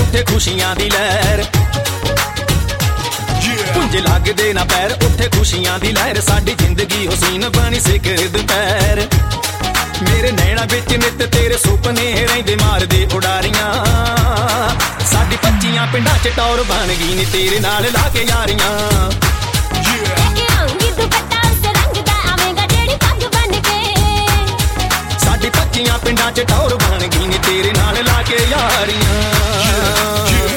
ਉੱਥੇ ਖੁਸ਼ੀਆਂ ਦੀ ਲਹਿਰ ਪੁੰਜ ਲੱਗਦੇ ਨਾ ਪੈਰ ਉੱਥੇ ਖੁਸ਼ੀਆਂ ਦੀ ਲਹਿਰ ਸਾਡੀ ਜ਼ਿੰਦਗੀ ਹੁਸੀਨ ਬਣੀ ਸਿਖਰ ਦੁਪਹਿਰ ਮੇਰੇ ਨੈਣਾ ਵਿੱਚ ਨਿੱਤ ਤੇਰੇ ਸੁਪਨੇ ਰਹਿੰਦੇ ਮਾਰਦੇ ਉਡਾਰੀਆਂ ਸਾਡੀ 25 ਪਿੰਡਾਂ ਚ ਟੌਰ ਬਣ ਗਈ ਨੀ ਤੇਰੇ ਨਾਲ ਲਾ ਕੇ ਯਾਰੀਆਂ ਸਾਡੀ 25 ਪਿੰਡਾਂ ਚ ਟੌਰ ਬਣ ਗਈ ਨੀ ਤੇਰੇ ਨਾਲ ਲਾ ਕੇ ਯਾਰੀਆਂ